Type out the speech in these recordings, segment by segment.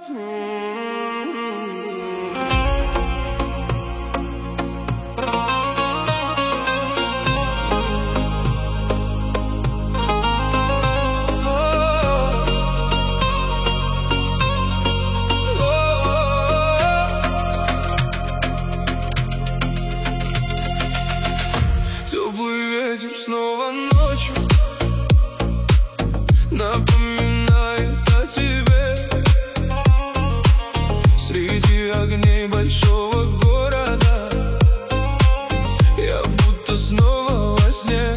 Теплый ветер снова ночью напоминает о тебе. Среди огней большого города я будто снова во сне.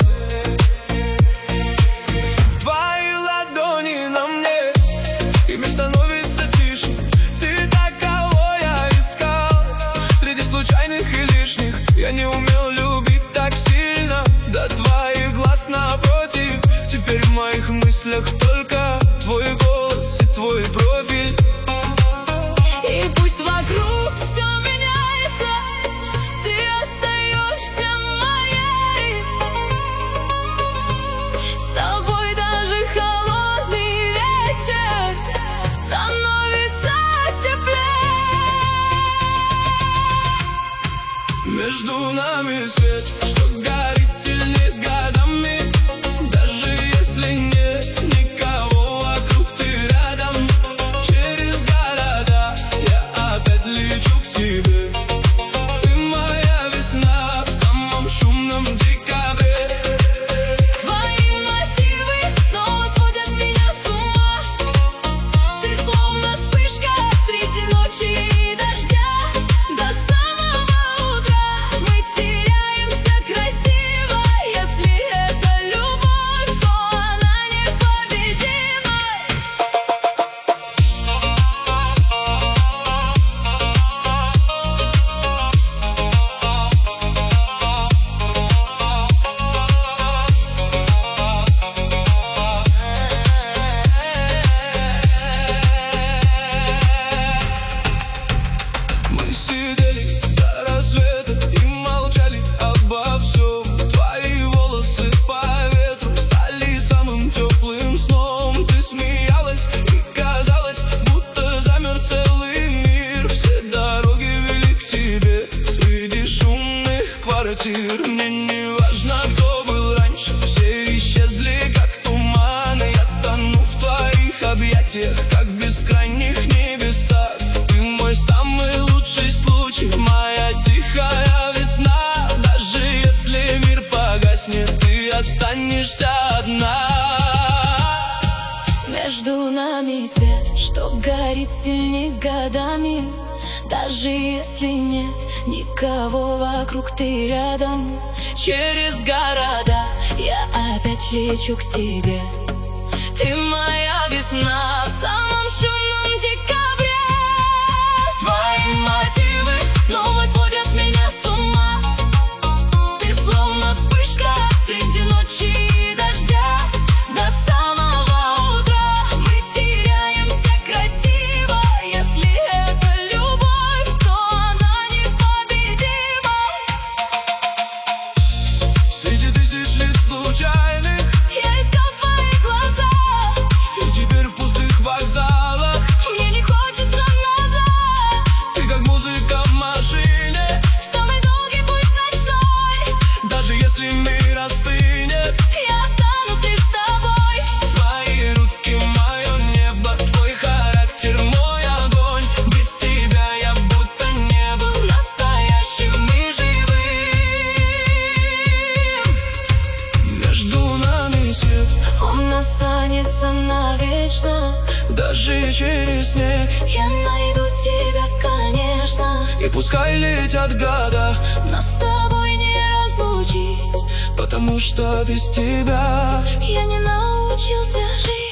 Твои ладони на мне, и мир становится тише. Ты так, кого я искал среди случайных и лишних. Я не умел любить так сильно, до твоих глаз напротив. Теперь в моих мыслях только твой голос и твой профиль. И пусть вокруг все меняется, ты остаешься моей. С тобой даже холодный вечер становится теплее. Между нами свет, что горит сильней с годами. Даже если нет никого вокруг, ты рядом. Через города я опять лечу к тебе. Ты моя весна в самом шумном декабре. Твои мотивы снова сводят меня с ума. Ты словно вспышка среди ночи и дождя. До самого утра мы теряемся красиво. Если это любовь, то она непобедима. Мы сидели до рассвета и молчали обо всем. Твои волосы по ветру стали самым теплым сном. Ты смеялась и казалось, будто замер целый мир. Все дороги вели к тебе среди шумных квартир. Мне не важно, кто был раньше, все исчезли, как туманы. Я тону в твоих объятиях, как в бескрайних небесах. Ты мой самый лучший случай, моя тихая весна. Даже если мир погаснет, ты останешься одна. Между нами свет, что горит сильней с годами. Даже если нет никого вокруг, ты рядом. Через города я опять лечу к тебе. Ты моя весна в самом шумном декабре. Твои мотивы снова сводят меня с ума. Ты словно вспышка среди ночи и дождя. До самого утра мы теряемся красиво. Если это любовь, то она непобедима. Среди тысяч лиц случайных Я искал твои глаза, и теперь в пустых вокзалах мне не хочется назад. ты как музыка в машине. Самый долгий путь ночной, Даже если мир остынет, я останусь лишь с тобой. твои руки мое небо, твой характер мой огонь. Без тебя я будто не был Настоящим и живым. Между нами свет, Он останется навечно. даже через снег. Я найду тебя, конечно. И пускай летят года, Нас с тобой не разлучить, потому что без тебя я не научился жить.